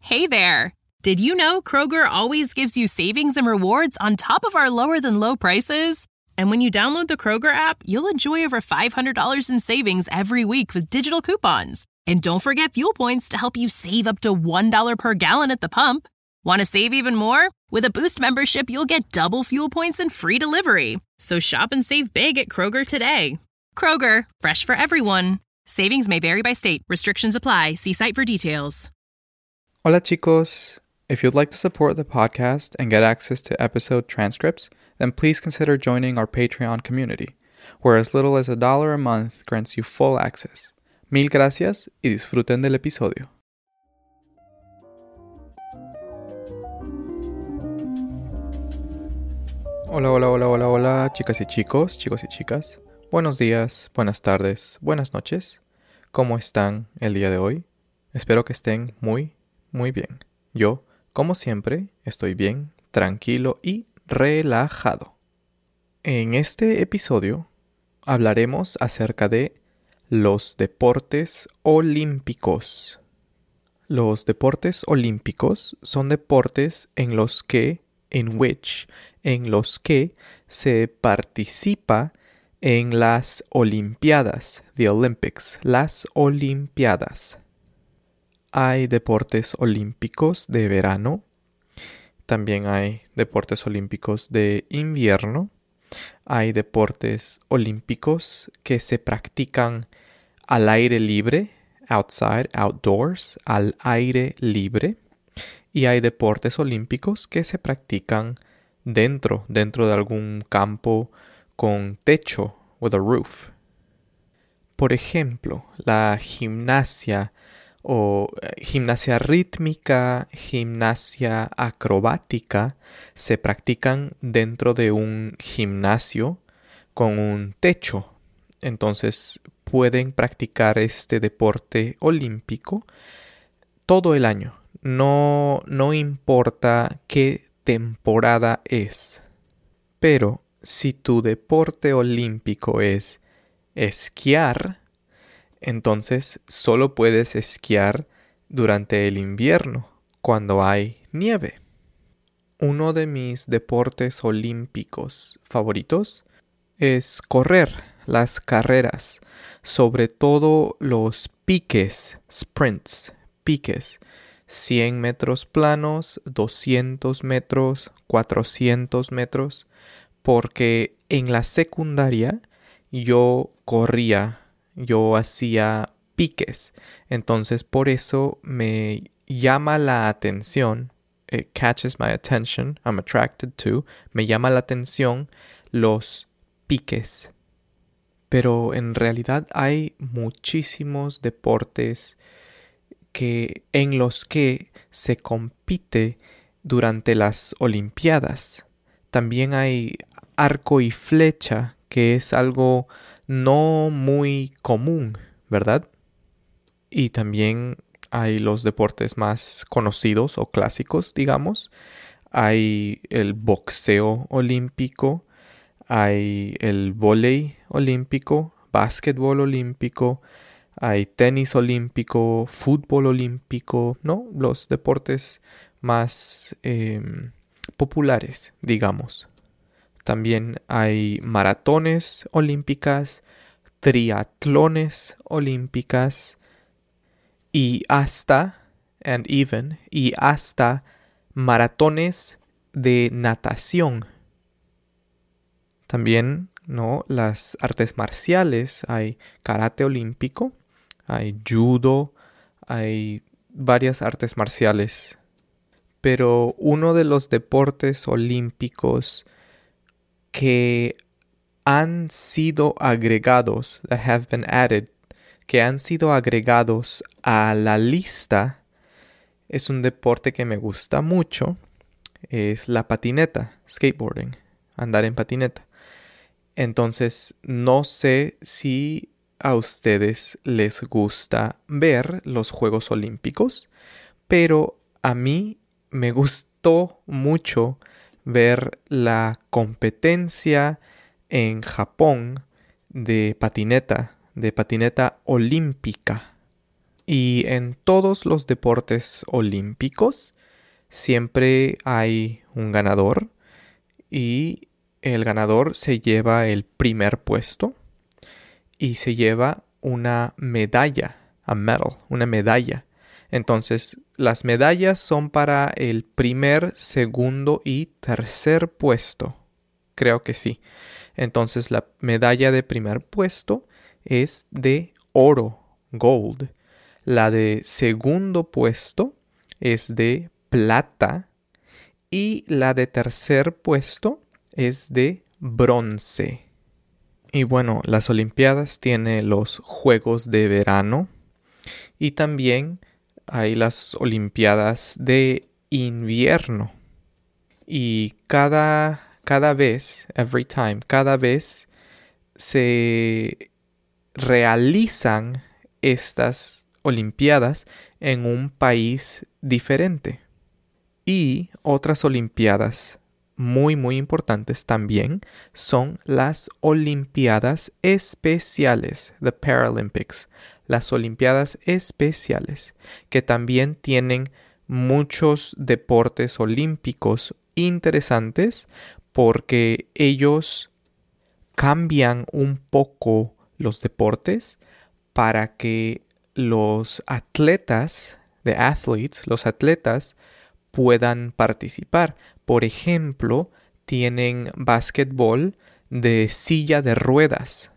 Hey there! Did you know Kroger always gives you savings and rewards on top of our lower-than-low prices? And when you download the Kroger app, you'll enjoy over $500 in savings every week with digital coupons. And don't forget fuel points to help you save up to $1 per gallon at the pump. Want to save even more? With a Boost membership, you'll get double fuel points and free delivery. So shop and save big at Kroger today. Kroger, fresh for everyone. Savings may vary by state. Restrictions apply. See site for details. Hola chicos. If you'd like to support the podcast and get access to episode transcripts, then please consider joining our Patreon community, where as little as $1 a month grants you full access. Mil gracias y disfruten del episodio. Hola, chicas y chicos, chicos y chicas. Buenos días, buenas tardes, buenas noches. ¿Cómo están el día de hoy? Espero que estén muy bien. Yo, como siempre, estoy bien, tranquilo y relajado. En este episodio hablaremos acerca de los deportes olímpicos. Los deportes olímpicos son deportes en los que se participa en las Olimpiadas, the Olympics, las Olimpiadas. Hay deportes olímpicos de verano, también hay deportes olímpicos de invierno, hay deportes olímpicos que se practican al aire libre, outside, outdoors, al aire libre, y hay deportes olímpicos que se practican dentro de algún campo con techo, with a roof. Por ejemplo, la gimnasia o gimnasia rítmica, gimnasia acrobática se practican dentro de un gimnasio con un techo. Entonces pueden practicar este deporte olímpico todo el año. No importa qué temporada es. Pero si tu deporte olímpico es esquiar, entonces solo puedes esquiar durante el invierno, cuando hay nieve. Uno de mis deportes olímpicos favoritos es correr, las carreras, sobre todo los piques, sprints, piques, 100 metros planos, 200 metros, 400 metros, porque en la secundaria yo corría, yo hacía piques, entonces por eso me llama la atención, it catches my attention, I'm attracted to, me llama la atención los piques. Pero en realidad hay muchísimos deportes en los que se compite durante las Olimpiadas. También hay arco y flecha, que es algo no muy común, ¿verdad? Y también hay los deportes más conocidos o clásicos, digamos. Hay el boxeo olímpico, hay el vóley olímpico, básquetbol olímpico, hay tenis olímpico, fútbol olímpico, ¿no? Los deportes más populares, digamos. También hay maratones olímpicas, triatlones olímpicas y hasta maratones de natación. También, ¿no? Las artes marciales, hay karate olímpico, hay judo, hay varias artes marciales. Pero uno de los deportes olímpicos que han sido agregados, que han sido agregados a la lista, es un deporte que me gusta mucho, es la patineta, skateboarding, andar en patineta. Entonces, no sé si a ustedes les gusta ver los Juegos Olímpicos, pero a mí me gustó mucho ver la competencia en Japón de patineta olímpica. Y en todos los deportes olímpicos siempre hay un ganador y el ganador se lleva el primer puesto y se lleva una medalla, a medal, una medalla. Entonces, las medallas son para el primer, segundo y tercer puesto. Creo que sí. Entonces, la medalla de primer puesto es de oro, gold. La de segundo puesto es de plata y la de tercer puesto es de bronce. Y bueno, las Olimpiadas tienen los Juegos de Verano y también hay las Olimpiadas de Invierno. Y cada vez, cada vez se realizan estas Olimpiadas en un país diferente. Y otras Olimpiadas muy importantes también son las Olimpiadas especiales, the Paralympics, las Olimpiadas especiales, que también tienen muchos deportes olímpicos interesantes porque ellos cambian un poco los deportes para que los atletas, los atletas puedan participar. Por ejemplo, tienen básquetbol de silla de ruedas.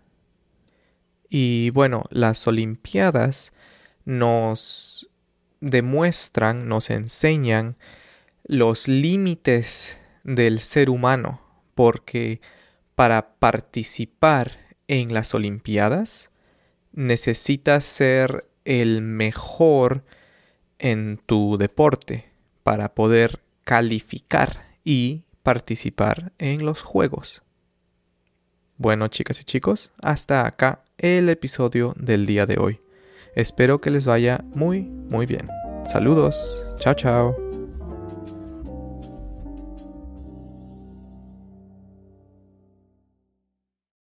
Y bueno, las Olimpiadas nos demuestran, nos enseñan los límites del ser humano, porque para participar en las Olimpiadas necesitas ser el mejor en tu deporte para poder calificar y participar en los juegos. Bueno, chicas y chicos, hasta acá el episodio del día de hoy. Espero que les vaya muy bien. Saludos. Chao, chao.